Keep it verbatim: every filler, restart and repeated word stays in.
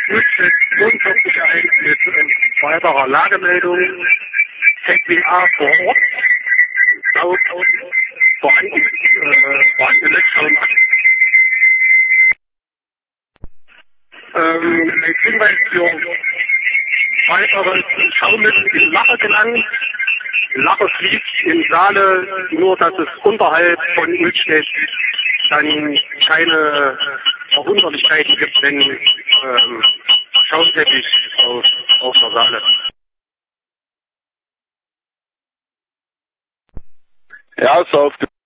Müllstedt fünfundvierzig eins mit äh, weiterer Lagemeldung. Z W A vor Ort. Laut vorhandenen äh, vorhandenen Netzschau. Ähm, mit Hinweis für weiteres Schaumittel in Lache gelangt. Lache fließt in Saale, nur dass es unterhalb von Müllstedt dann keine Verwunderlichkeiten gibt, wenn ähm, Schaumteppich auf, auf der Saale. Ja, so auf